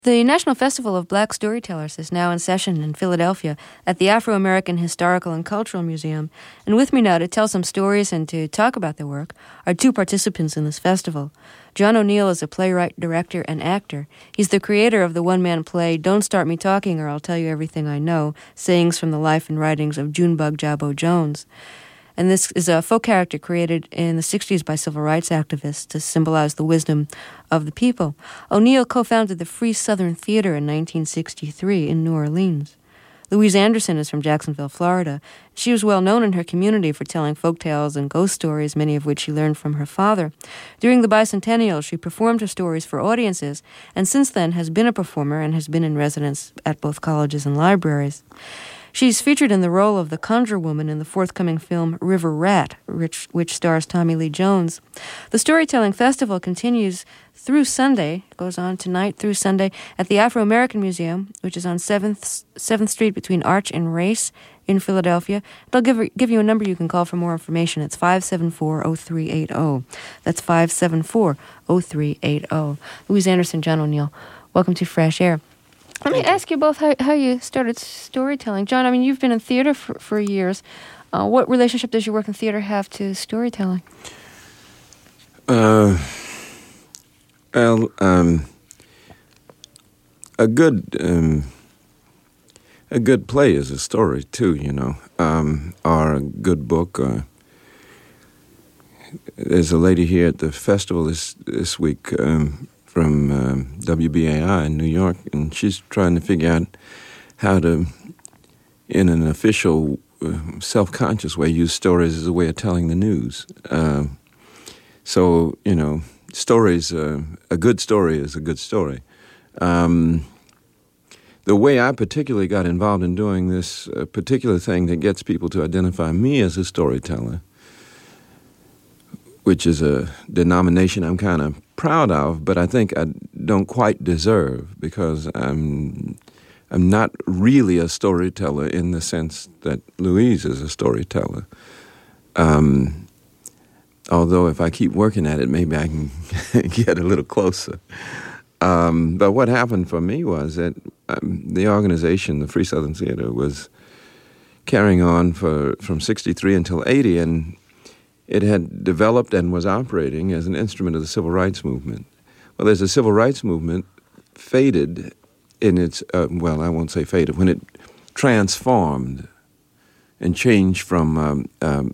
The National Festival of Black Storytellers is now in session in Philadelphia at the Afro-American Historical and Cultural Museum. And with me now to tell some stories and to talk about their work are two participants in this festival. John O'Neill is a playwright, director, and actor. He's the creator of the one-man play Don't Start Me Talking or I'll Tell You Everything I Know, sayings from the life and writings of Junebug Jabo Jones. And this is a folk character created in the 60s by civil rights activists to symbolize the wisdom of the people. O'Neill co-founded the Free Southern Theater in 1963 in New Orleans. Louise Anderson is from Jacksonville, Florida. She was well known in her community for telling folk tales and ghost stories, many of which she learned from her father. During the bicentennial, she performed her stories for audiences, and since then has been a performer and has been in residence at both colleges and libraries. She's featured in the role of the Conjure Woman in the forthcoming film River Rat, which stars Tommy Lee Jones. The Storytelling Festival continues through Sunday, goes on tonight through Sunday, at the Afro-American Museum, which is on 7th Street between Arch and Race in Philadelphia. They'll give you a number you can call for more information. It's 574-0380. That's 574-0380. Louise Anderson, John O'Neill, welcome to Fresh Air. Let me ask you both how you started storytelling. John, I mean, you've been in theater for years. What relationship does your work in theater have to storytelling? A good play is a story too, you know, or a good book. There's a lady here at the festival this week from WBAI in New York, and she's trying to figure out how to, in an official, self-conscious way, use stories as a way of telling the news. So, you know, stories, a good story is a good story. The way I particularly got involved in doing this particular thing that gets people to identify me as a storyteller, which is a denomination I'm kind of proud of, but I think I don't quite deserve, because I'm not really a storyteller in the sense that Louise is a storyteller. Although if I keep working at it, maybe I can get a little closer. But what happened for me was that the organization, the Free Southern Theater, was carrying on from 63 until 80, and it had developed and was operating as an instrument of the civil rights movement. Well, as the civil rights movement faded in its, well, I won't say faded, when it transformed and changed from, an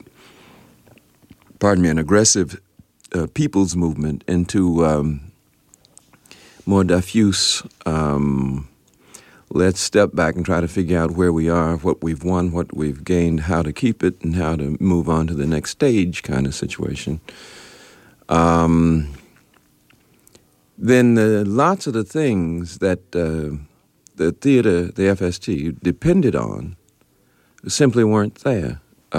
aggressive people's movement into more diffuse, let's step back and try to figure out where we are, what we've won, what we've gained, how to keep it, and how to move on to the next stage kind of situation. Then lots of the things that the theater, the FST, depended on simply weren't there.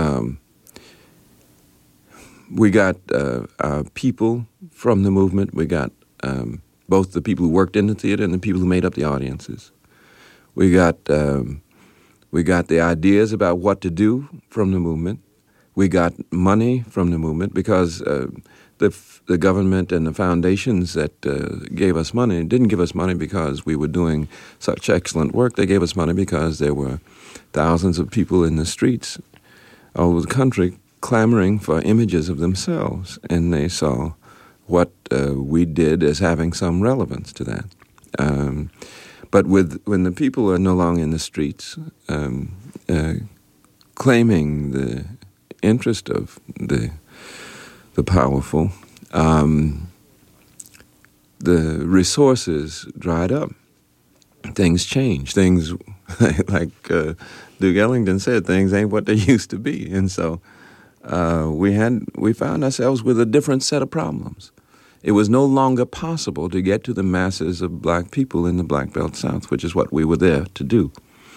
We got people from the movement. We got both the people who worked in the theater and the people who made up the audiences. We got the ideas about what to do from the movement. We got money from the movement because the government and the foundations that gave us money didn't give us money because we were doing such excellent work. They gave us money because there were thousands of people in the streets all over the country clamoring for images of themselves, and they saw what we did as having some relevance to that. But when the people are no longer in the streets, claiming the interest of the powerful, the resources dried up. Things changed. Things, like Duke Ellington said, things ain't what they used to be. And so we found ourselves with a different set of problems. It was no longer possible to get to the masses of black people in the Black Belt South, which is what we were there to do.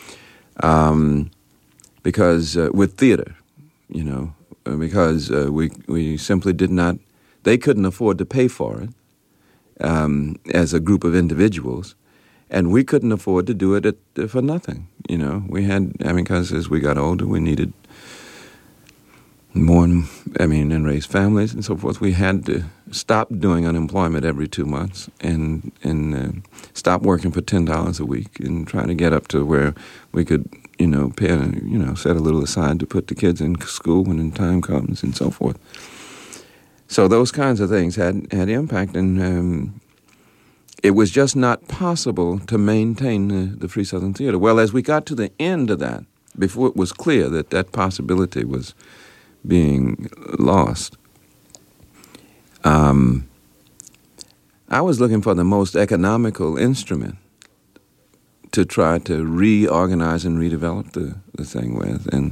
Because with theater, you know, because we simply did not, they couldn't afford to pay for it as a group of individuals, and we couldn't afford to do it for nothing, you know. Because as we got older, we needed and raise families and so forth. We had to stop doing unemployment every 2 months and stop working for $10 a week and try to get up to where we could, set a little aside to put the kids in school when the time comes and so forth. So those kinds of things had impact, and it was just not possible to maintain the Free Southern Theater. Well, as we got to the end of that, before it was clear that possibility was being lost, I was looking for the most economical instrument to try to reorganize and redevelop the thing with. And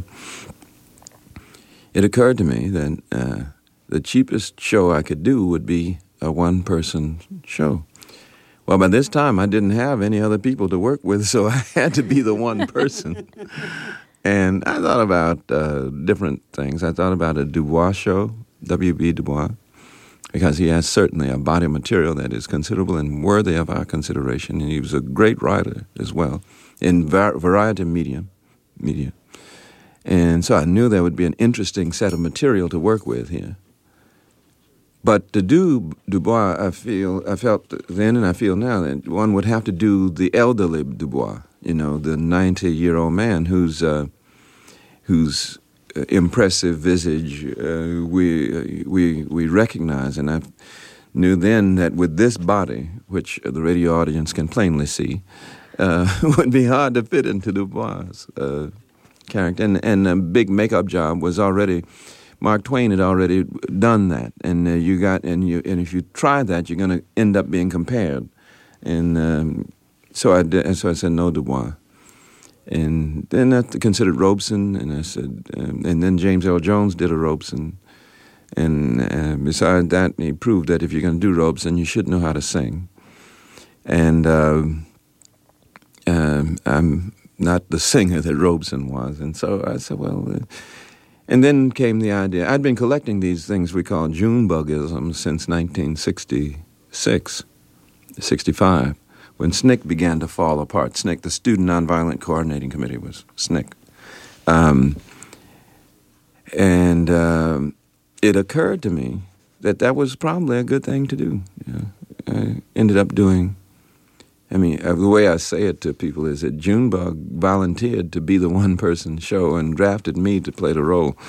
it occurred to me that the cheapest show I could do would be a one-person show. Well, by this time, I didn't have any other people to work with, so I had to be the one person. And I thought about different things. I thought about a Du Bois show, W.B. Du Bois, because he has certainly a body of material that is considerable and worthy of our consideration. And he was a great writer as well in variety of media. And so I knew there would be an interesting set of material to work with here. But to do Du Bois, I felt then and I feel now that one would have to do the elderly Du Bois, the 90-year-old man whose impressive visage we recognize. And I knew then that with this body, which the radio audience can plainly see, would be hard to fit into Du Bois' character. And a big makeup job was already. Mark Twain had already done that, and if you try that, you're going to end up being compared, and so I said no Du Bois, and then I considered Robeson, and I said, and then James Earl Jones did a Robeson, and besides that, he proved that if you're going to do Robeson, you should know how to sing, and I'm not the singer that Robeson was, and so I said, well. And then came the idea. I'd been collecting these things we call Junebugisms since 1966, 65, when SNCC began to fall apart. SNCC, the Student Nonviolent Coordinating Committee, was SNCC. It occurred to me that was probably a good thing to do. I ended up doing... the way I say it to people is that Junebug volunteered to be the one-person show and drafted me to play the role.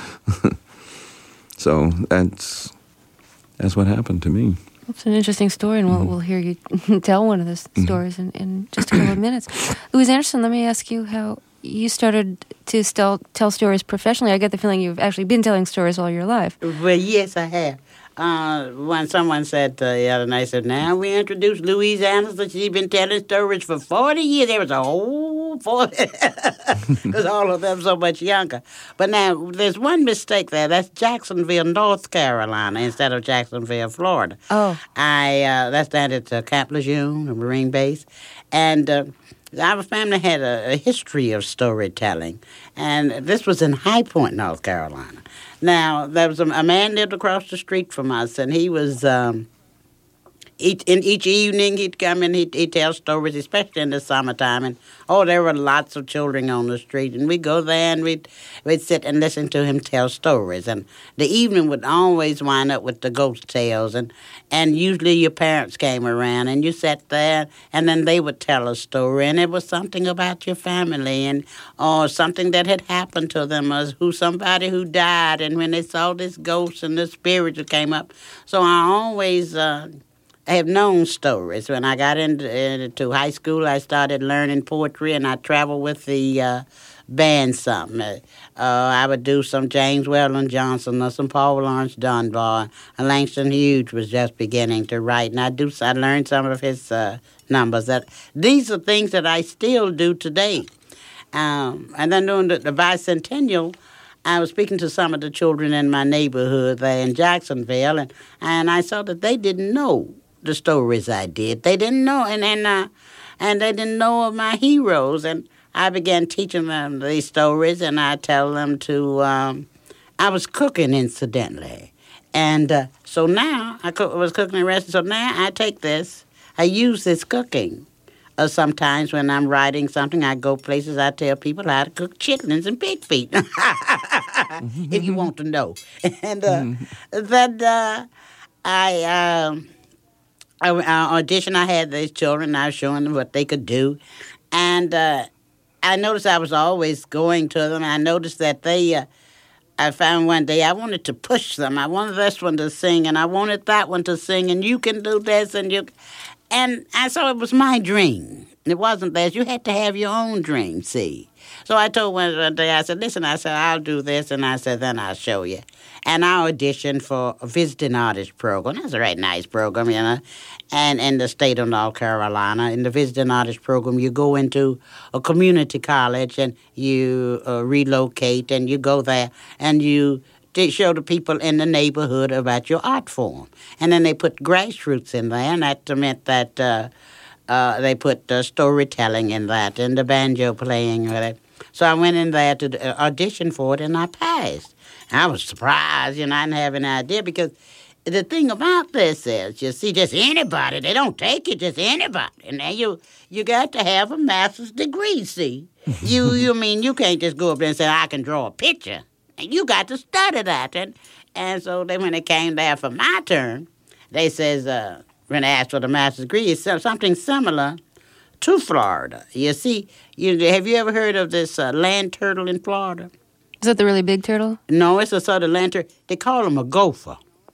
So that's what happened to me. It's an interesting story, and we'll hear you tell one of those stories in just a couple of minutes. Louise Anderson, let me ask you how you started to tell stories professionally. I get the feeling you've actually been telling stories all your life. Well, yes, I have. When someone said the other night, said, now we introduced Louise Anderson. She's been telling stories for 40 years. There was a whole 40, because all of them so much younger. But now, there's one mistake there. That's Jacksonville, North Carolina, instead of Jacksonville, Florida. Oh. That's down at Camp Lejeune, a Marine base. And our family had a history of storytelling. And this was in High Point, North Carolina. Now, there was a man lived across the street from us, and he was, each evening he'd come and he'd tell stories, especially in the summertime. And, there were lots of children on the street, and we'd go there and we'd sit and listen to him tell stories. And the evening would always wind up with the ghost tales, and usually your parents came around, and you sat there, and then they would tell a story, and it was something about your family, or something that had happened to them, or somebody who died, and when they saw this ghost and the spirits that came up. So I always... I have known stories. When I got into high school, I started learning poetry, and I traveled with the band some. I would do some James Weldon Johnson or some Paul Laurence Dunbar. And Langston Hughes was just beginning to write, and I learned some of his numbers. These are things that I still do today. And then during the bicentennial, I was speaking to some of the children in my neighborhood there in Jacksonville, and I saw that they didn't know the stories I did. They didn't know, and they didn't know of my heroes. And I began teaching them these stories, and I tell them to. I was cooking, incidentally, and so now I was cooking the rest. So now I take this, I use this cooking sometimes when I'm writing something, I go places, I tell people how to cook chitlins and pig feet, if you want to know. And then I audition. I had these children. I was showing them what they could do, and I noticed I was always going to them. I noticed that I found one day I wanted to push them. I wanted this one to sing, and I wanted that one to sing, and you can do this, and so it was my dream. It wasn't theirs. You had to have your own dream, see. So I told one day, I said, listen, I said, I'll do this, and I said, then I'll show you. And I auditioned for a visiting artist program. That's a right nice program, and in the state of North Carolina. In the visiting artist program, you go into a community college, and you relocate, and you go there, and you show the people in the neighborhood about your art form. And then they put grassroots in there, and that meant that they put storytelling in that, and the banjo playing with it. So I went in there to audition for it, and I passed. I was surprised, I didn't have any idea, because the thing about this is, you see, just anybody, they don't take you, just anybody. And then you got to have a master's degree, see. You can't just go up there and say, I can draw a picture. And you got to study that. And so when it came there for my turn, they says, when they asked for the master's degree, it's something similar to Florida. You see, have you ever heard of this land turtle in Florida? Is that the really big turtle? No, it's a sort of land turtle. They call him a gopher.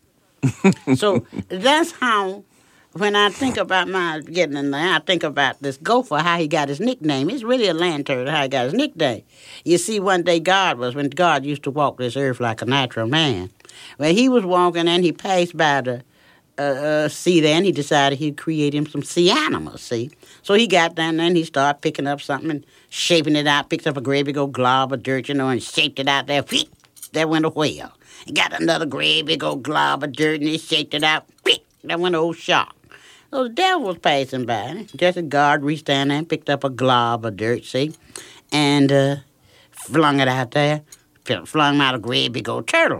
So that's how, when I think about my getting in there, I think about this gopher, how he got his nickname. It's really a land turtle, how he got his nickname. You see, one day when God used to walk this earth like a natural man. Well, he was walking and he passed by the sea there, and he decided he'd create him some sea animals, see. So he got down there and he started picking up something and shaping it out, picked up a great big old glob of dirt, and shaped it out there. There went a whale. He got another great big old glob of dirt, and he shaped it out. There went an old shark. So the devil was passing by. Just a guard reached down there and picked up a glob of dirt, see, and flung it out there. Flung out a great big old turtle.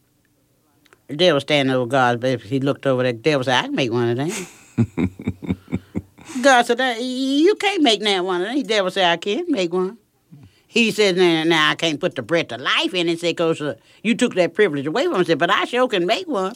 The devil standing over God's bed. He looked over there. The devil said, I can make one of them. God said, you can't make that one of them. The devil said, I can make one. He said, now I can't put the breath of life in it. He said, because you took that privilege away from him. He said, but I sure can make one.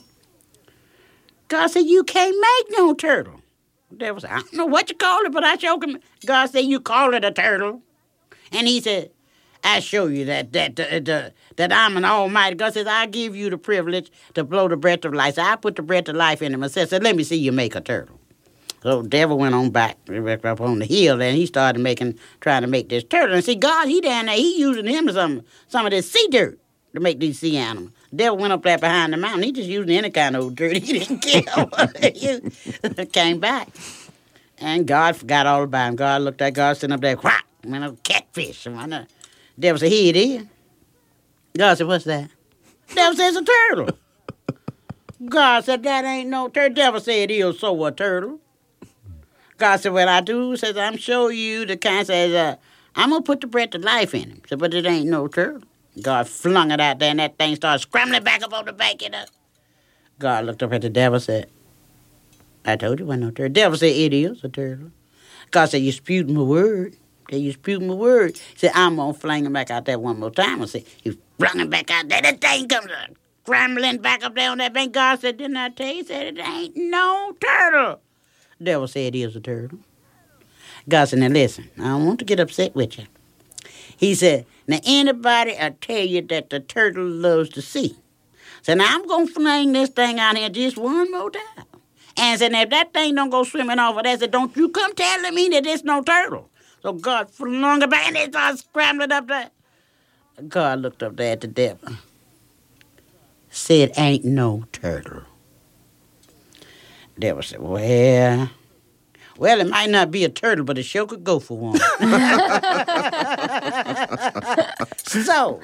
God said, you can't make no turtle. The devil said, I don't know what you call it, but I sure can. God said, you call it a turtle. And he said, I show you that I'm an almighty. God says, I give you the privilege to blow the breath of life. So I put the breath of life in him and said, let me see you make a turtle. So the devil went on back up on the hill, and he started trying to make this turtle. And see, God, he down there, he using him some of this sea dirt to make these sea animals. The devil went up there behind the mountain. He just using any kind of old dirt. He didn't care. He came back. And God forgot all about him. God looked at God sitting up there, whack, went a catfish. The devil said, here it is. God said, what's that? The devil said, it's a turtle. God said, that ain't no turtle. The devil said, it is so a turtle. God said, what I do, says, I'm show you the kind, says, I'm going to put the breath of life in him. Said, but it ain't no turtle. God flung it out there, and that thing started scrambling back up on the bank. God looked up at the devil and said, I told you it wasn't no turtle. The devil said, it is a turtle. God said, you spewed my word. You spewed my word. He said, I'm going to fling him back out there one more time. I said, he flung him back out there. That thing comes scrambling back up there on that bank. God said, didn't I tell you? He said, it ain't no turtle. The devil said, it is a turtle. God said, now listen, I don't want to get upset with you. He said, now anybody will tell you that the turtle loves the sea. So now I'm going to fling this thing out here just one more time. And said, now if that thing don't go swimming off of that, said, don't you come telling me that it's no turtle. So God flung it back and they started scrambling up there. God looked up there at the devil. Said, ain't no turtle. The devil said, well, it might not be a turtle, but it sure could go for one. So,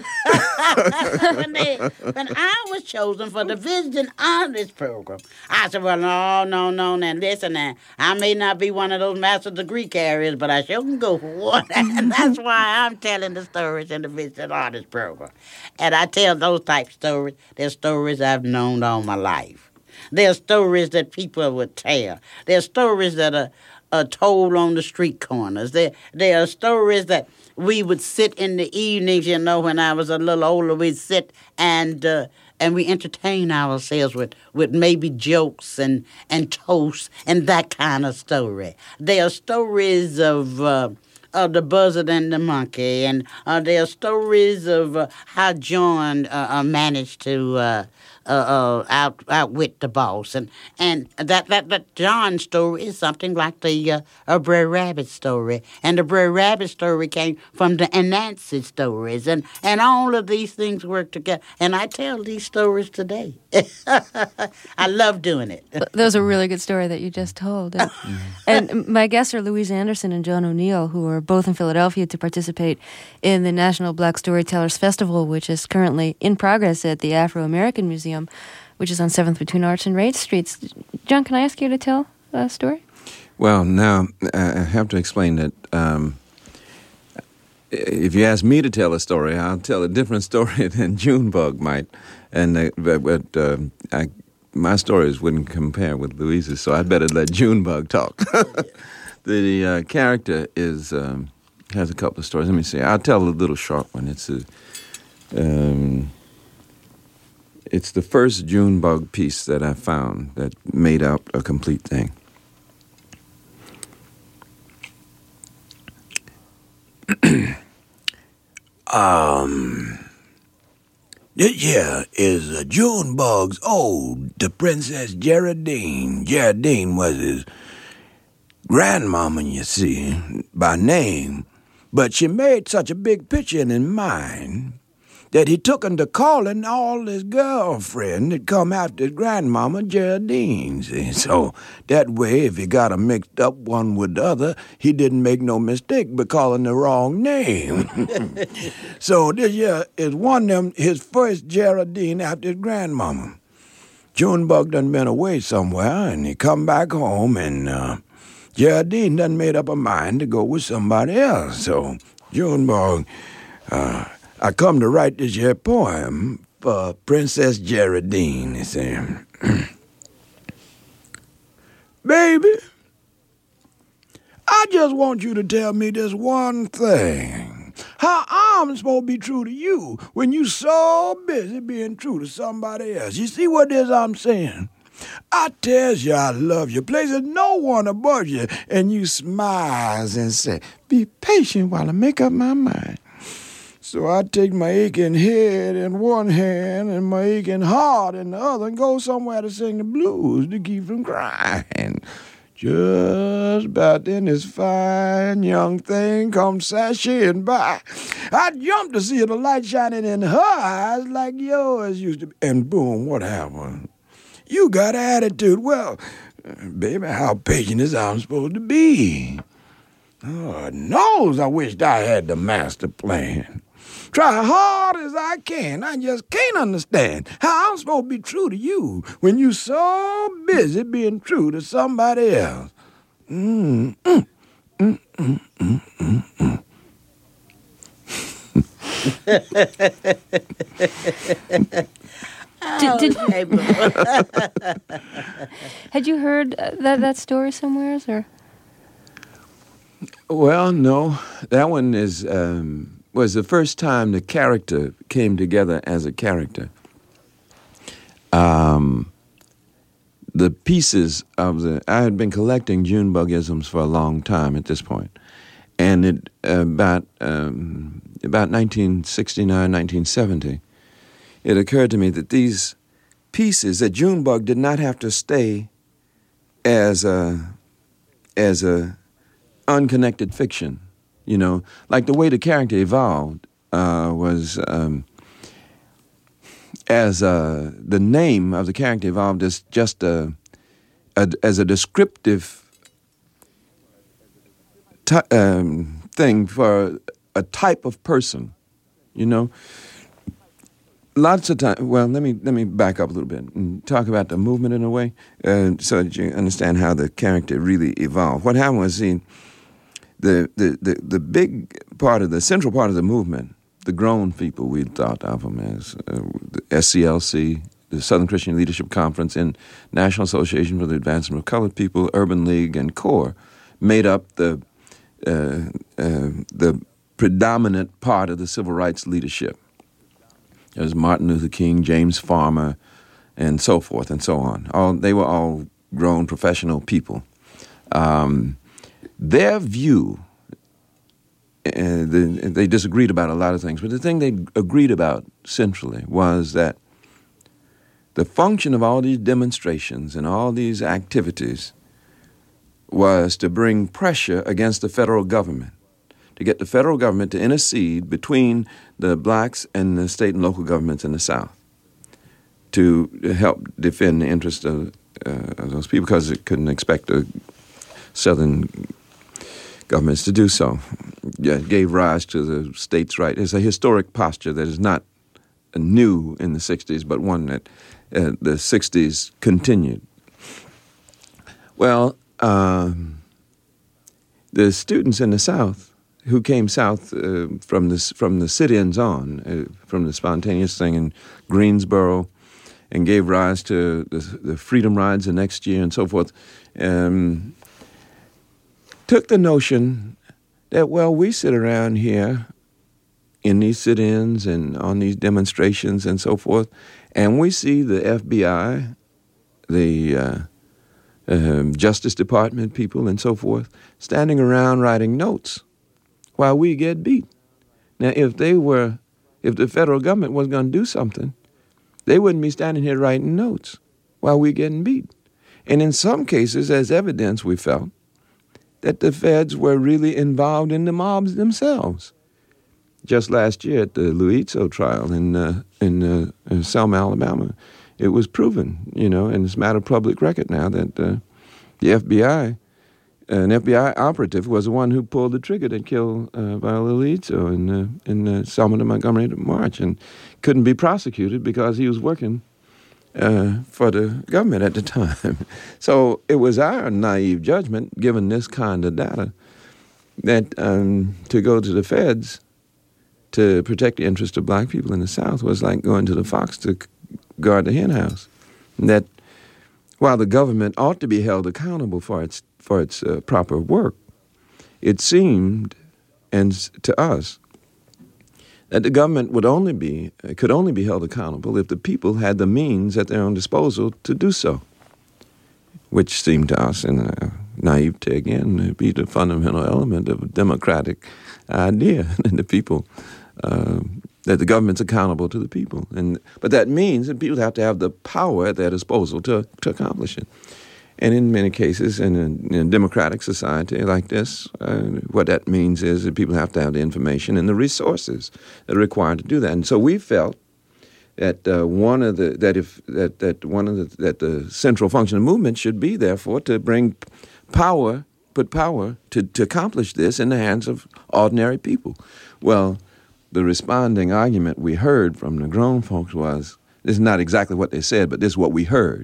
when I was chosen for the visiting artist program, I said, well, no, now listen, now, I may not be one of those master's degree carriers, but I sure can go for one. And that's why I'm telling the stories in the visiting artist program. And I tell those type of stories. They're stories I've known all my life. There are stories that people would tell. There are stories that told on the street corners. There are stories that we would sit in the evenings, when I was a little older, we'd sit and we entertain ourselves with maybe jokes and toasts and that kind of story. There are stories of the buzzard and the monkey, and there are stories of how John managed to outwit the boss, and that John story is something like the Brer Rabbit story, and the Brer Rabbit story came from the Anansi stories, and all of these things work together. And I tell these stories today. I love doing it. That was a really good story that you just told. And my guests are Louise Anderson and John O'Neill, who are both in Philadelphia to participate in the National Black Storytellers Festival, which is currently in progress at the Afro-American Museum, which is on 7th between Arch and Race Streets. John, can I ask you to tell a story? Well, now, I have to explain that if you ask me to tell a story, I'll tell a different story than Junebug might. And my stories wouldn't compare with Louise's, so I'd better let Junebug talk. The character has a couple of stories. Let me see. I'll tell a little short one. It's the first Junebug piece that I found that made up a complete thing. This here is Junebug's ode to Princess Geraldine. Geraldine was his grandmama, you see, by name, but she made such a big picture in his mind that he took him to calling all his girlfriend that come after his grandmama Geraldine. See? So that way, if he got them mixed up one with the other, he didn't make no mistake by calling the wrong name. So this year is one of them, his first Geraldine after his grandmama. Junebug done been away somewhere, and he come back home, and Geraldine done made up her mind to go with somebody else. So Junebug, I come to write this here poem for Princess Geraldine, you see. Baby, I just want you to tell me this one thing. How I'm supposed to be true to you when you so busy being true to somebody else? You see what it is I'm saying? I tells you I love you, places no one above you, and you smiles and say, be patient while I make up my mind. So I take my aching head in one hand and my aching heart in the other and go somewhere to sing the blues to keep from crying. Just about then this fine young thing comes sashaying by. I jumped to see the light shining in her eyes like yours used to be. And boom, what happened? You got attitude. Well, baby, how patient is I'm supposed to be? Oh, knows I wished I had the master plan. Try hard as I can, I just can't understand how I'm supposed to be true to you when you so busy being true to somebody else. Had you heard that story somewhere, or? Well, no. That one was the first time the character came together as a character. The pieces of I had been collecting Junebugisms for a long time at this point, and about 1969, 1970, it occurred to me that these pieces, that Junebug did not have to stay as a unconnected fiction. You know, like the way the character evolved was as the name of the character evolved as just as a descriptive thing for a type of person. You know, lots of times. Well, let me back up a little bit and talk about the movement in a way, so that you understand how the character really evolved. What happened was, the big part of the central part of the movement, the grown people, we thought of them as the SCLC, the Southern Christian Leadership Conference, and National Association for the Advancement of Colored People, Urban League, and CORE, made up the predominant part of the civil rights leadership. There's Martin Luther King, James Farmer, and so forth and so on. They were all grown professional people. Their view, they disagreed about a lot of things, but the thing they agreed about centrally was that the function of all these demonstrations and all these activities was to bring pressure against the federal government, to get the federal government to intercede between the blacks and the state and local governments in the South to help defend the interests of those people, because it couldn't expect the Southern governments to do so. Yeah, it gave rise to the states' right. It's a historic posture that is not new in the 60s, but one that the 60s continued. Well, the students in the South who came south from the sit-ins on, from the spontaneous thing in Greensboro, and gave rise to the Freedom Rides the next year and so forth, took the notion that, well, we sit around here in these sit-ins and on these demonstrations and so forth, and we see the FBI, the Justice Department people and so forth standing around writing notes while we get beat. Now, if the federal government was going to do something, they wouldn't be standing here writing notes while we're getting beat. And in some cases, as evidence, we felt that the feds were really involved in the mobs themselves. Just last year at the Luizzo trial in Selma, Alabama, it was proven, and it's a matter of public record now that the FBI, an FBI operative, was the one who pulled the trigger that killed Viola Luizzo in the Selma to Montgomery march, and couldn't be prosecuted because he was working for the government at the time. So it was our naive judgment, given this kind of data, that to go to the feds to protect the interests of black people in the South was like going to the fox to guard the hen house. And that while the government ought to be held accountable for its proper work, it seemed, and to us, that the government could only be held accountable if the people had the means at their own disposal to do so, which seemed to us, in naivete again, to be the fundamental element of a democratic idea, and the people, that the government's accountable to the people. But that means that people have to have the power at their disposal to accomplish it. And in many cases, in a democratic society like this, what that means is that people have to have the information and the resources that are required to do that. And so we felt that the central function of the movement should be, therefore, to bring power, put power to accomplish this in the hands of ordinary people. Well, the responding argument we heard from the grown folks was, this is not exactly what they said, but this is what we heard,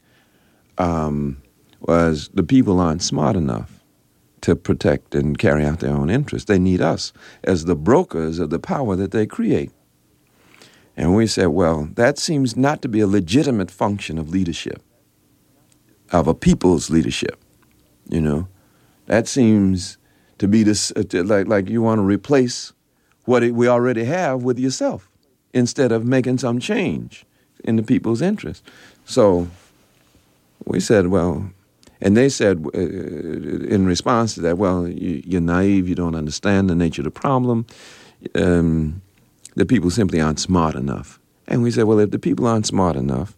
was the people aren't smart enough to protect and carry out their own interests. They need us as the brokers of the power that they create. And we said, well, that seems not to be a legitimate function of leadership, of a people's leadership, That seems to be this, like you want to replace what we already have with yourself instead of making some change in the people's interest. So we said, well, and they said in response to that, well, you're naive, you don't understand the nature of the problem. The people simply aren't smart enough. And we said, well, if the people aren't smart enough,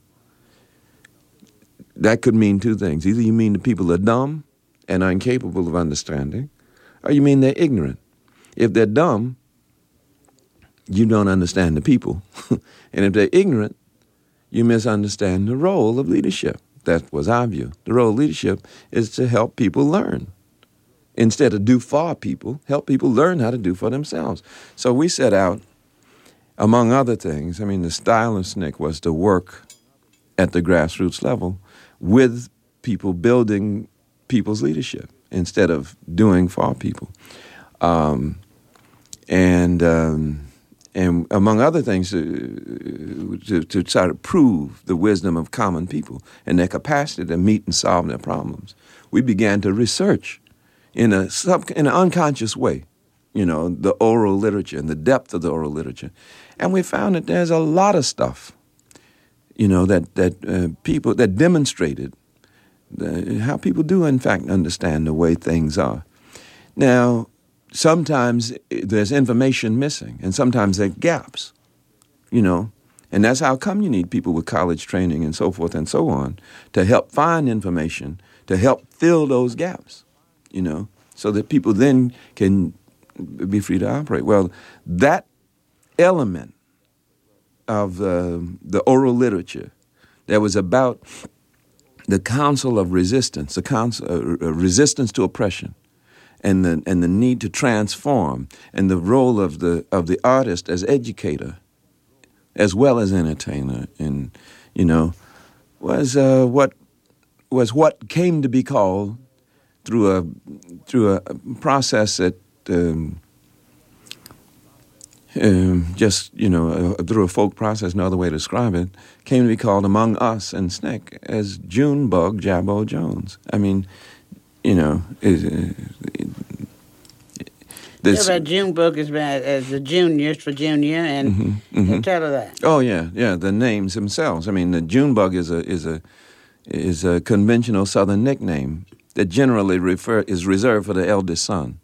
that could mean two things. Either you mean the people are dumb and are incapable of understanding, or you mean they're ignorant. If they're dumb, you don't understand the people. And if they're ignorant, you misunderstand the role of leadership. That was our view. The role of leadership is to help people learn. Instead of do for people, help people learn how to do for themselves. So we set out, among other things, the style of SNCC was to work at the grassroots level with people, building people's leadership instead of doing for people. And among other things, to try to prove the wisdom of common people and their capacity to meet and solve their problems. We began to research in an unconscious way, the oral literature and the depth of the oral literature. And we found that there's a lot of stuff, that people, that demonstrated how people do, in fact, understand the way things are. Now, sometimes there's information missing, and sometimes there are gaps, and that's how come you need people with college training and so forth and so on to help find information, to help fill those gaps, so that people then can be free to operate. Well, that element of the oral literature that was about the counsel of resistance, the counsel, resistance to oppression, and the need to transform, and the role of the artist as educator, as well as entertainer, and was what came to be called through a process that through a folk process, no other way to describe it, came to be called among us and SNCC as Junebug Jabbo Jones. I mean, Junebug is as the juniors for junior, and tell her that. Oh yeah, the names themselves. I mean, the Junebug is a conventional Southern nickname that generally is reserved for the eldest son,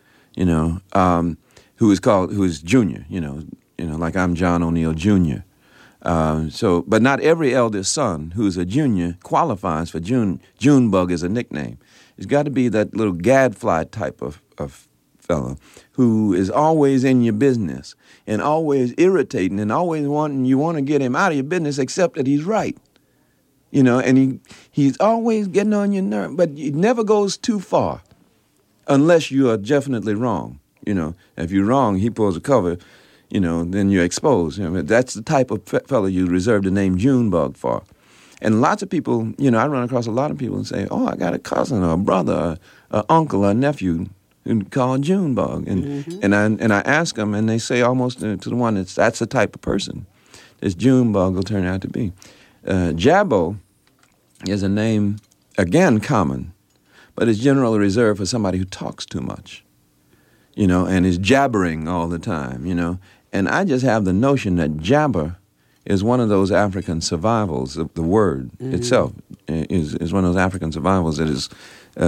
who is junior, like I'm John O'Neill Jr. But not every eldest son who's a junior qualifies for Junebug as a nickname. It's got to be that little gadfly type of fellow who is always in your business and always irritating and always you want to get him out of your business, except that he's right. And he's always getting on your nerve, but he never goes too far unless you are definitely wrong. If you're wrong, he pulls a cover, then you're exposed. That's the type of fellow you reserve the name Junebug for. And lots of people, I run across a lot of people and say, oh, I got a cousin or a brother, or uncle or nephew who called Junebug. And I ask them, and they say almost to the one that's the type of person this Junebug will turn out to be. Jabbo is a name, again, common, but it's generally reserved for somebody who talks too much, and is jabbering all the time, And I just have the notion that jabber is one of those African survivals. The word itself is one of those African survivals that is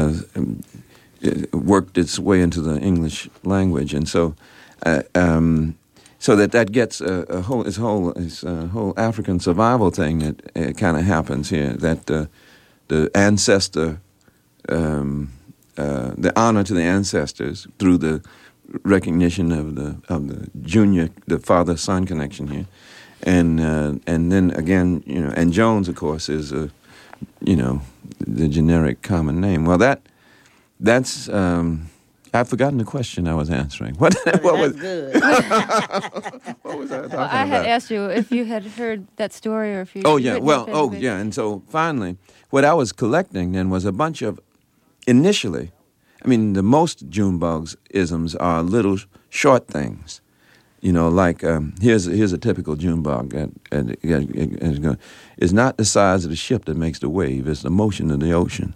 worked its way into the English language, and so that gets a whole African survival thing that kind of happens here. That the ancestor, the honor to the ancestors through the recognition of the father-son connection here, and then again, and Jones, of course, is the generic common name. Well, that's I've forgotten the question I was answering. What was good. what was I talking about? I had asked you if you had heard that story or if you. Oh yeah, and so finally, what I was collecting then was a bunch of initially. I mean, the most Junebug's isms are little short things, like here's a typical Junebug. It's not the size of the ship that makes the wave; it's the motion of the ocean.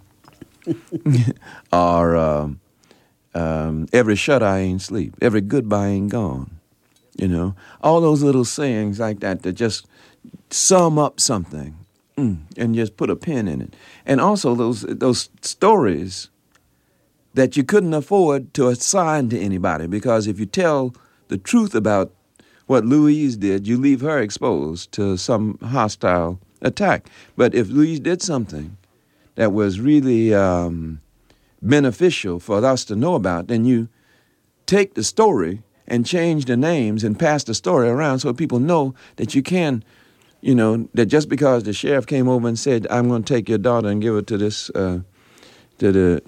Or every shut eye ain't sleep, every goodbye ain't gone. All those little sayings like that just sum up something and just put a pin in it. And also those stories that you couldn't afford to assign to anybody, because if you tell the truth about what Louise did, you leave her exposed to some hostile attack. But if Louise did something that was really beneficial for us to know about, then you take the story and change the names and pass the story around so people know that you can, that just because the sheriff came over and said, I'm going to take your daughter and give her to this, to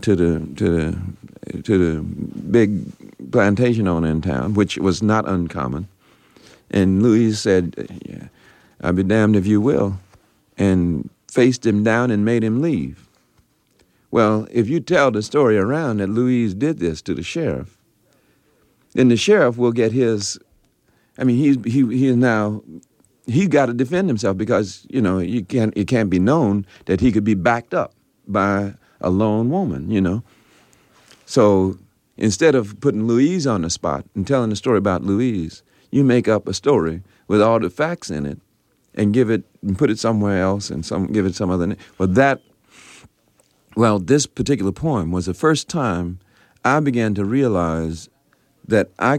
the big plantation owner in town, which was not uncommon. And Louise said, yeah, I'll be damned if you will, and faced him down and made him leave. Well, if you tell the story around that Louise did this to the sheriff, then the sheriff will get his. I mean, he's got to defend himself, because it can't be known that he could be backed up by a lone woman, So instead of putting Louise on the spot and telling a story about Louise, you make up a story with all the facts in it and put it somewhere else and give it some other name. This particular poem was the first time I began to realize that I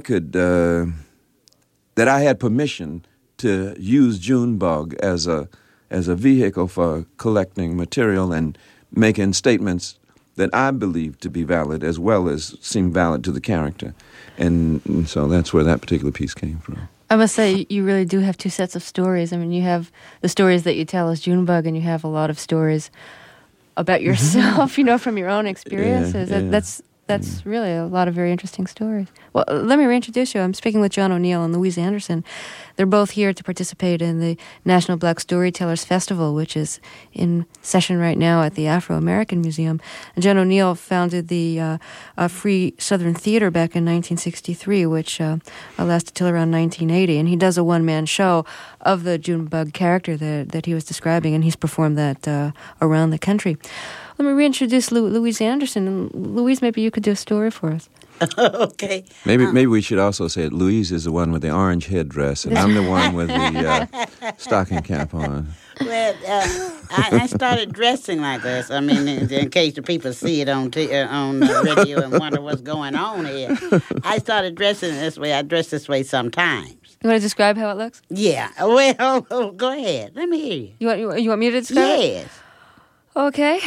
had permission to use Junebug as a vehicle for collecting material and making statements that I believed to be valid as well as seem valid to the character. And so that's where that particular piece came from. I must say, you really do have two sets of stories. I mean, you have the stories that you tell as Junebug, and you have a lot of stories about yourself, from your own experiences. Yeah. That's really a lot of very interesting stories. Well, let me reintroduce you. I'm speaking with John O'Neill and Louise Anderson. They're both here to participate in the National Black Storytellers Festival, which is in session right now at the Afro-American Museum. And John O'Neill founded the Free Southern Theater back in 1963, which lasted till around 1980. And he does a one-man show of the Junebug character that he was describing, and he's performed that around the country. Let me reintroduce Louise Anderson. And Louise, maybe you could do a story for us. Okay. Maybe we should also say that Louise is the one with the orange headdress, and I'm the one with the stocking cap on. Well, I started dressing like this. I mean, in case the people see it on radio and wonder what's going on here. I started dressing this way. I dress this way sometimes. You want to describe how it looks? Yeah. Well, go ahead. Let me hear you. You want me to describe it? Yes. Okay.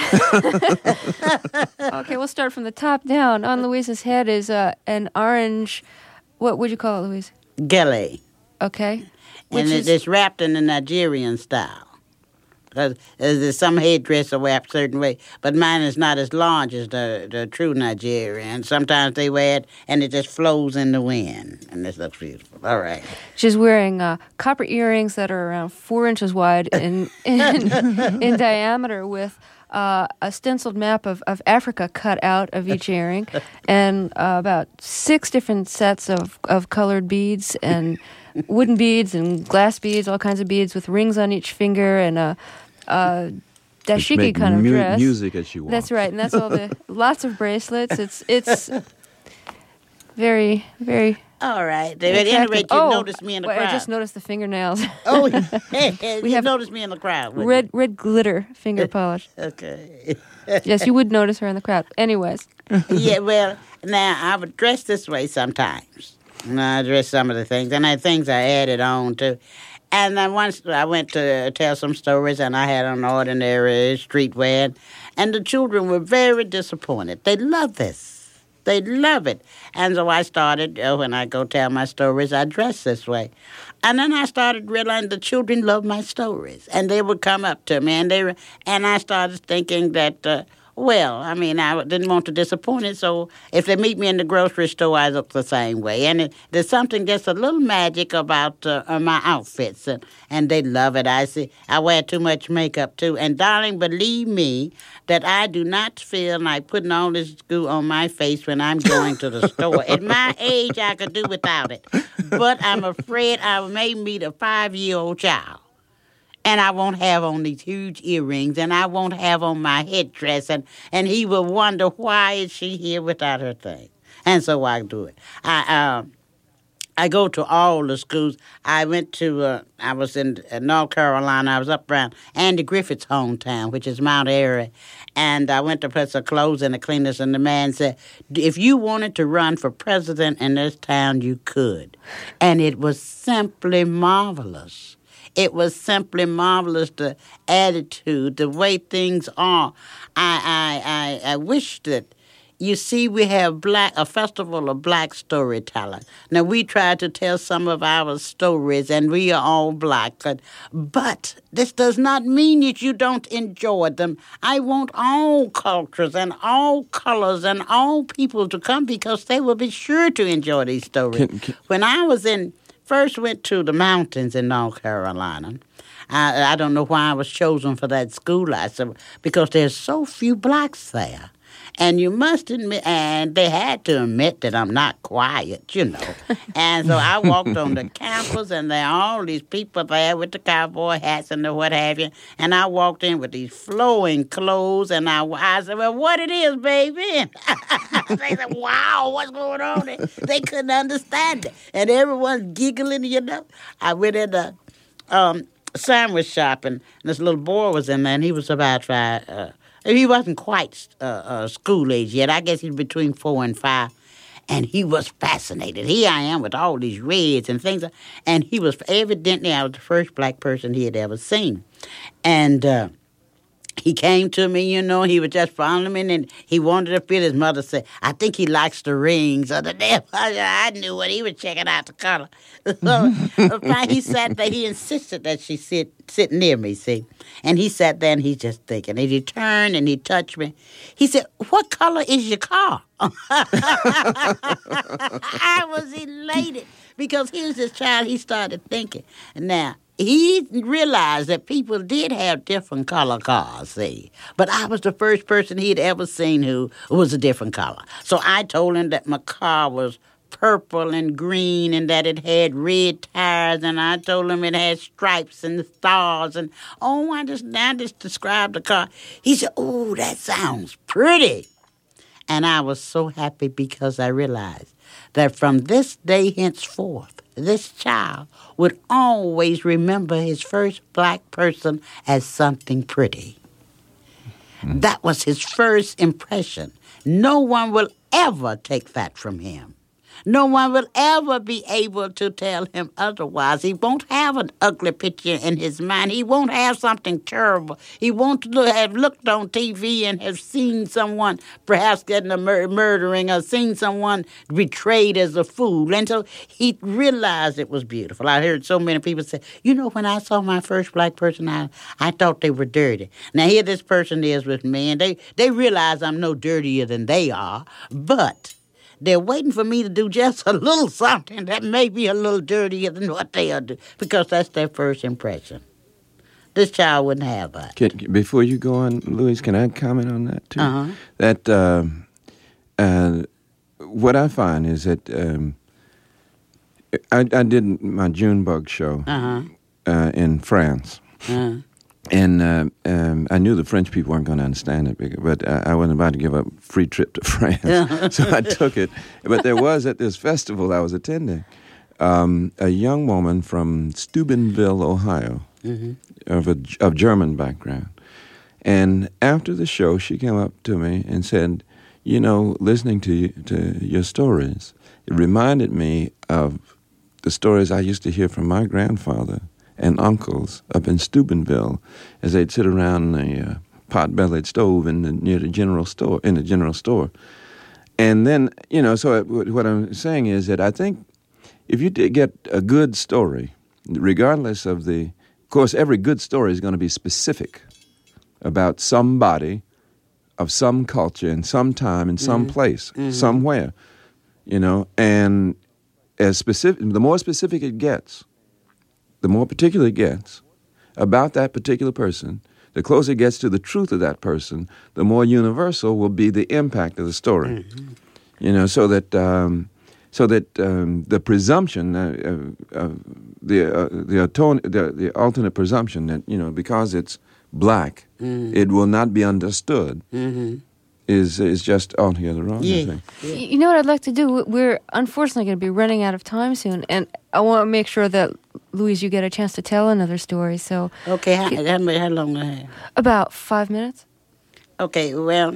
Okay, we'll start from the top down. On Louise's head is an orange, what would you call it, Louise? Gele. Okay. And it's wrapped in the Nigerian style. Because there's some headdress are wrapped a certain way, but mine is not as large as the true Nigerian. Sometimes they wear it, and it just flows in the wind, and this looks beautiful. All right. She's wearing copper earrings that are around 4 inches wide in diameter, with a stenciled map of Africa cut out of each earring, and about 6 different sets of colored beads and wooden beads and glass beads, all kinds of beads with rings on each finger, and a dashiki kind of dress. Music as you walk. That's right, and that's all lots of bracelets. It's very, very. All right. At any rate, you noticed me in the crowd. I just noticed the fingernails. Oh, you noticed me in the crowd. Red glitter finger polish. Okay. Yes, you would notice her in the crowd. Anyways. Yeah, well, now I would dress this way sometimes. And I dress some of the things, and things I added on to. And then once I went to tell some stories, and I had on ordinary streetwear, and the children were very disappointed. They love this. They love it. And so I started, when I go tell my stories, I dress this way. And then I started realizing the children love my stories, and they would come up to me, and I started thinking that, I didn't want to disappoint it, so if they meet me in the grocery store, I look the same way. And there's something just a little magic about my outfits, and they love it. I wear too much makeup, too. And, darling, believe me that I do not feel like putting all this goo on my face when I'm going to the store. At my age, I could do without it. But I'm afraid I may meet a 5-year-old child. And I won't have on these huge earrings, and I won't have on my headdress, and he will wonder, why is she here without her thing? And so I do it. I go to all the schools. I went to, I was in North Carolina. I was up around Andy Griffith's hometown, which is Mount Airy. And I went to put some clothes in the cleaners, and the man said, if you wanted to run for president in this town, you could. And it was simply marvelous. It was simply marvelous, the attitude, the way things are. I wish that, you see, we have a festival of black storytelling. Now, we try to tell some of our stories, and we are all black. But this does not mean that you don't enjoy them. I want all cultures and all colors and all people to come, because they will be sure to enjoy these stories. When I first went to the mountains in North Carolina, I don't know why I was chosen for that school. I said, because there's so few blacks there. And you must admit, and they had to admit that I'm not quiet, And so I walked on the campus, and there are all these people there with the cowboy hats and the what have you. And I walked in with these flowing clothes, and I said, well, what it is, baby? And they said, wow, what's going on? They couldn't understand it. And everyone's giggling, I went in the sandwich shop, and this little boy was in there, and he was about he wasn't quite school age yet. I guess he was between 4 and 5. And he was fascinated. Here I am with all these reds and things. And he was, evidently, I was the first black person he had ever seen. And he came to me, he was just following me, and he wanted to feel his mother say, I think he likes the rings of the devil. I knew what he was checking out the color. So he sat there, he insisted that she sit near me, see. And he sat there and he's just thinking. And he turned and he touched me. He said, what color is your car? I was elated because here's this child, he started thinking. And now, he realized that people did have different color cars, see. But I was the first person he had ever seen who was a different color. So I told him that my car was purple and green and that it had red tires, and I told him it had stripes and stars. And, I just described the car. He said, oh, that sounds pretty. And I was so happy because I realized that from this day henceforth, this child would always remember his first black person as something pretty. That was his first impression. No one will ever take that from him. No one will ever be able to tell him otherwise. He won't have an ugly picture in his mind. He won't have something terrible. He won't have looked on TV and have seen someone perhaps getting a murdering or seen someone betrayed as a fool. And so he realized it was beautiful. I heard so many people say, when I saw my first black person, I thought they were dirty. Now here this person is with me, and they realize I'm no dirtier than they are, but they're waiting for me to do just a little something that may be a little dirtier than what they'll do, because that's their first impression. This child wouldn't have that. Before you go on, Louise, can I comment on that, too? Uh-huh. That what I find is that I did my Junebug show in France. Uh-huh. And I knew the French people weren't going to understand it, but I wasn't about to give a free trip to France, so I took it. But there was, at this festival I was attending, a young woman from Steubenville, Ohio, of German background. And after the show, she came up to me and said, listening to your stories, it reminded me of the stories I used to hear from my grandfather and uncles up in Steubenville as they'd sit around the pot-bellied stove near the general store, in the general store. And then, so what I'm saying is that I think if you get a good story, regardless of of course, every good story is going to be specific about somebody of some culture in some time, in some place, somewhere, and the more specific it gets, the more particular it gets about that particular person, the closer it gets to the truth of that person, the more universal will be the impact of the story. So that the presumption, the alternate presumption that because it's black, it will not be understood. Is just altogether wrong. I think. Yeah. You know what I'd like to do? We're unfortunately going to be running out of time soon, and I want to make sure that, Louise, you get a chance to tell another story. So, okay, how long do I have? About 5 minutes. Okay, well,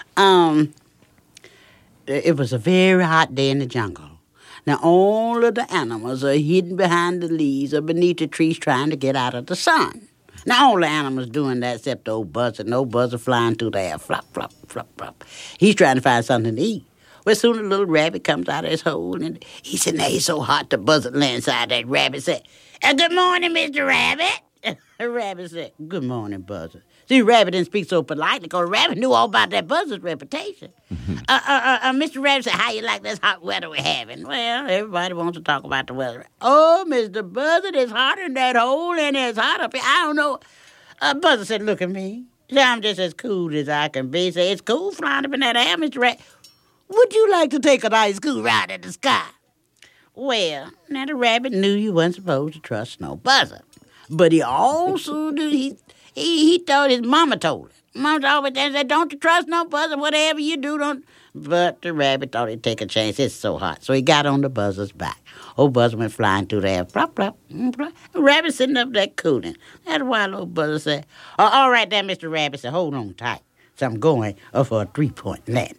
it was a very hot day in the jungle. Now, all of the animals are hidden behind the leaves or beneath the trees trying to get out of the sun. Now, all the animals doing that except the old buzzard. No buzzard flying through the air. Flop, flop, flop, flop. He's trying to find something to eat. Well, soon a little rabbit comes out of his hole, and he's sitting there. He's so hot, the buzzard lands inside that rabbit said, good morning, Mr. Rabbit. The rabbit said, good morning, buzzard. See, Rabbit didn't speak so politely because Rabbit knew all about that buzzard's reputation. Mr. Rabbit said, how you like this hot weather we're having? Well, everybody wants to talk about the weather. Oh, Mr. Buzzard, it's hot in that hole and it's hot up here. I don't know. Buzzard said, look at me. So I'm just as cool as I can be. Say, it's cool flying up in that air, Mr. Rabbit. Would you like to take a nice cool ride in the sky? Well, now the rabbit knew you wasn't supposed to trust no buzzer. But he also knew he thought his mama told him. Mama always said, don't you trust no buzzer, whatever you do, don't. But the rabbit thought he'd take a chance. It's so hot. So he got on the buzzer's back. Old buzzer went flying through the air. Plop, plop, plop. The rabbit sitting up there cooling. That's why old buzzer said, all right there, Mr. Rabbit said, hold on tight. So I'm going for a 3-point landing.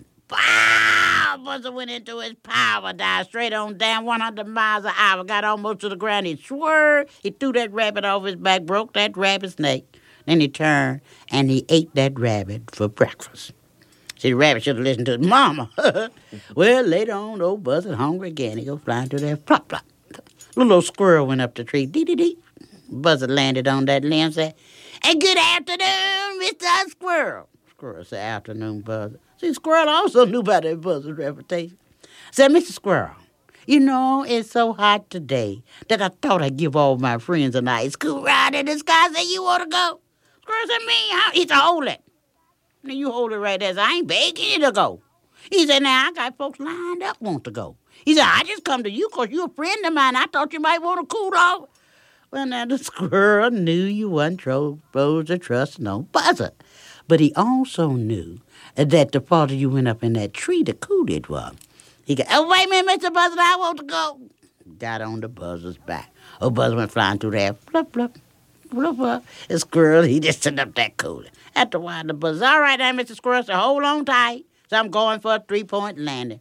Wow! Buzzer went into his power dive straight on down 100 miles an hour. Got almost to the ground. He swerved. He threw that rabbit off his back, broke that rabbit's neck. Then he turned and he ate that rabbit for breakfast. See, the rabbit should have listened to his mama. Well, later on, old Buzzer hungry again. He go flying through there. Plop, plop. Little old squirrel went up the tree. Dee-dee-dee. Buzzer landed on that limb and said, hey, good afternoon, Mr. Squirrel. Squirrel said, afternoon, Buzzer. See, Squirrel also knew about that Buzzer's reputation. Said, Mr. Squirrel, you know, it's so hot today that I thought I'd give all my friends a nice cool ride in the sky. Say, you want to go? Squirrel said, me, he said, hold it. Now, you hold it right there. So I ain't begging you to go. He said, now, I got folks lined up want to go. He said, I just come to you because you're a friend of mine. I thought you might want to cool off. Well, now, the squirrel knew you wasn't supposed to trust no Buzzer. But he also knew that the farther you went up in that tree, the cooler it was. He got, oh, wait a minute, Mr. Buzzer, I want to go. Got on the Buzzer's back. Oh, Buzzer went flying through there. Flup, flup, flup, flup. The squirrel, he just sitting up that cooler. After a while, the Buzzer, all right, now, Mr. Squirrel, so hold on tight. So I'm going for a 3-point landing.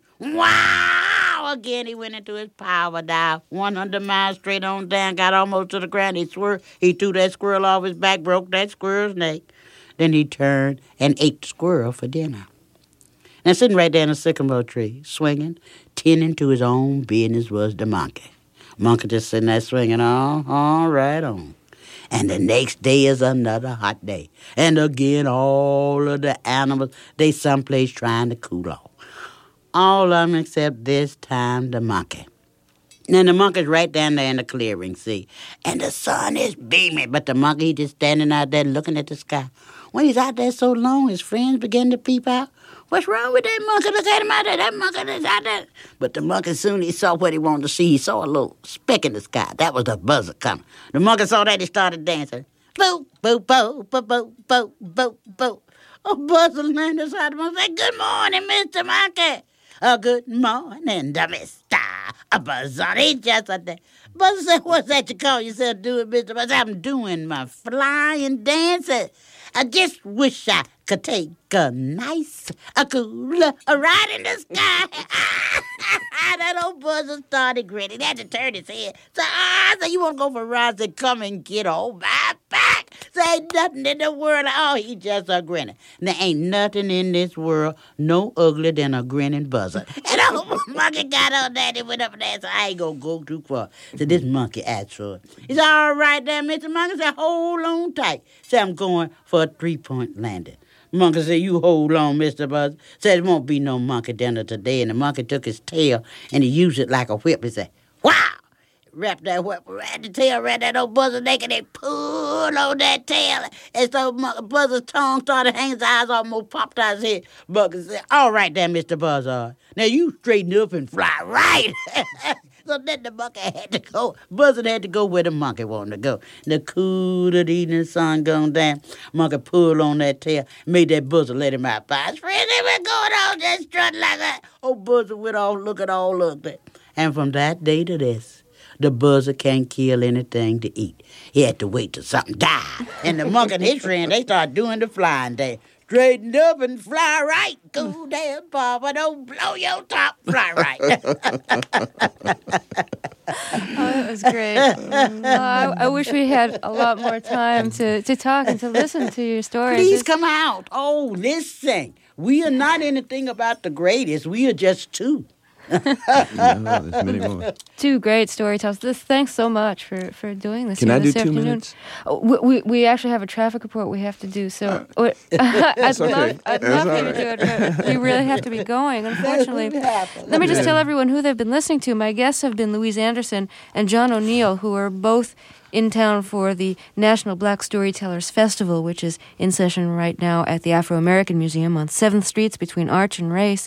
Wow! Again, he went into his power dive. 100 miles straight on down, got almost to the ground. He swerved. He threw that squirrel off his back, broke that squirrel's neck. Then he turned and ate the squirrel for dinner. Now, sitting right there in a sycamore tree, swinging, tending to his own business was the monkey. Monkey just sitting there swinging all right on. And the next day is another hot day. And again, all of the animals, they someplace trying to cool off. All of them except this time the monkey. Now, the monkey's right down there in the clearing, see? And the sun is beaming, but the monkey just standing out there looking at the sky. When he's out there so long, his friends begin to peep out. What's wrong with that monkey? Look at him out there. That monkey is out there. But the monkey, soon he saw what he wanted to see. He saw a little speck in the sky. That was the Buzzer coming. The monkey saw that. He started dancing. Boo, boo, boo, boo, boo, boo, boo, boo. Oh, Buzzer landed aside the monkey. Said, good morning, Mr. Monkey. Good morning, Mr. Buzzer. He just said that. Buzzer said, what's that you call yourself doing, Mr. Buzzer? I'm doing my flying dances. I just wish I could take a nice, cool ride in the sky. That old Buzzer started grinning. He had to turn his head. So you want to go for a ride? Said, come and get on my back. Say nothing in the world. Oh, he just a grinning. There ain't nothing in this world no uglier than a grinning Buzzer. And the old monkey got on that and went up there. So I ain't going to go too far. So this monkey asked for it. He said, all right there, Mr. Monkey. Said, hold on tight. Said, I'm going for a 3-point landing. Monkey said, you hold on, Mr. Buzzer. Said, it won't be no monkey dinner today. And the monkey took his tail and he used it like a whip. He said, wow! Wrapped that whip around the tail, around that old Buzzer's neck, and they pulled on that tail. And so Buzzer's tongue started hanging, his eyes almost popped out his head. Monkey said, all right there, Mr. Buzzer. Now you straighten up and fly right. So then the monkey had to go. Buzzer had to go where the monkey wanted to go. The cool of the evening sun gone down. Monkey pulled on that tail, made that Buzzer let him out by his friends. They were going on just strutting like that. Old Buzzer went off looking all ugly. And from that day to this, the Buzzer can't kill anything to eat. He had to wait till something died. And the monkey and his friend, they started doing the flying day. Straighten up and fly right. Go down, Papa. Don't blow your top. Fly right. Oh, that was great. I wish we had a lot more time to talk and to listen to your stories. Please come out. Oh, listen. We are not anything about the greatest. We are just two. No, there's many more. Two great storytellers. Thanks so much for doing this. Can here I do this 2 afternoon. minutes? We actually have a traffic report we have to do, so I'd love for you to do it, but you really have to be going, unfortunately. Let me just tell everyone who they've been listening to. My guests have been Louise Anderson and John O'Neill, who are both in town for the National Black Storytellers Festival, which is in session right now at the Afro-American Museum on 7th Streets between Arch and Race.